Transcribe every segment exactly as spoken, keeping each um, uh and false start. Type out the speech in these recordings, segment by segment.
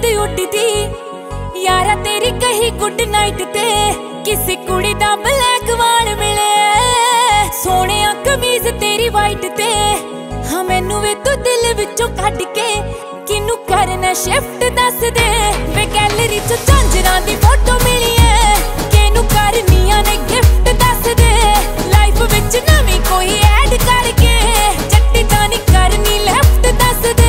नींद उड़दी यारा तेरी कही गुड नाइट ते किसी कुड़ी दा ब्लैक वाल मिले सोने कमीज तेरी वाइट ते हाँ मैनू वे तू दिल विचों कढ के किनू करना शिफ्ट दस दे वे गैलरी चो झांजरां दी फोटो मिली है किनू करनियां ने गिफ्ट दस दे लाइफ विच नवीं कोई ऐड करके जट्टी तां नहीं करनी लेफ्ट दस दे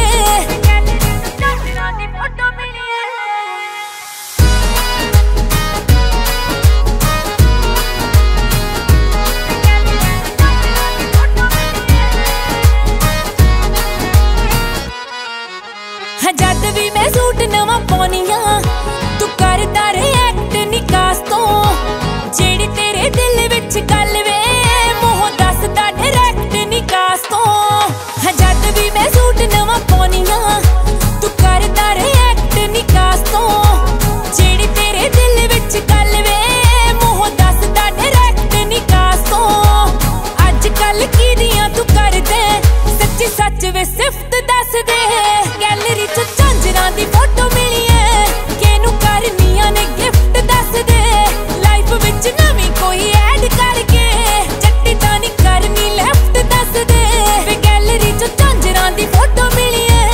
जद भी मैं सूट नवा पाउनिया तू करदा रिएक्ट निकास तो जेड़ी तेरे दिल विच गल वे मूंह दसदा डायरेक्ट निकास तो जद भी मैं सूट नवा पाउनिया तू करदा रिएक्ट निकास तो जेड़ी तेरे दिल विच गल वे मूंह दसदा डायरेक्ट निकास तो अज कल कीदियां तू कर दे सच्ची सच वे सिफत दस दे गैलरी च झांजरां दी फोटो मिली है किनू करनियां ने गिफ्ट दस दे लाइफ विच नवीं कोई ऐड करके जट्टी तां नहीं करनी लेफ्ट दस दे वे गैलरी च झांजरां दी फोटो मिली है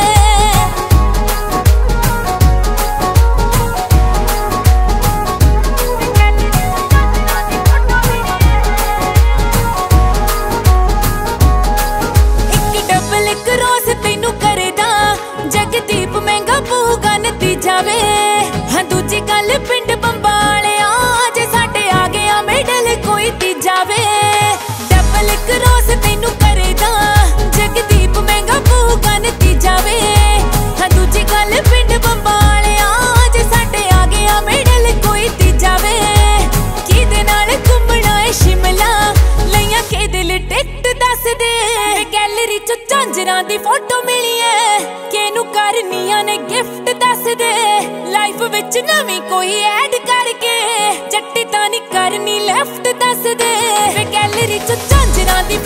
एक डबल एक रोज तैनू करदा जगदीप महंगा पऊगा नतीजा वे हाँ दूजी गल पिंड बंबालिया जे साडे आ गया मेडल कोई तीजा वे डबल एक रोज तैनू करदा जगदीप महंगा पऊगा नतीजा वे हाँ दूजी गल पिंड बंबालिया जे साडे आ गया मेडल कोई तीजा वे किदे नाल घुम्मना है शिमला लइयां किदे लई टिकट दस दे गैलरी च झांजरां दी फोटो मिली है किनू करनियां ने गिफ्ट दस दे लाइफ विच नवीं कोई ऐड करके जट्टी तां नहीं करनी लेफ्ट दस दे वे गैलरी च झांजरां दी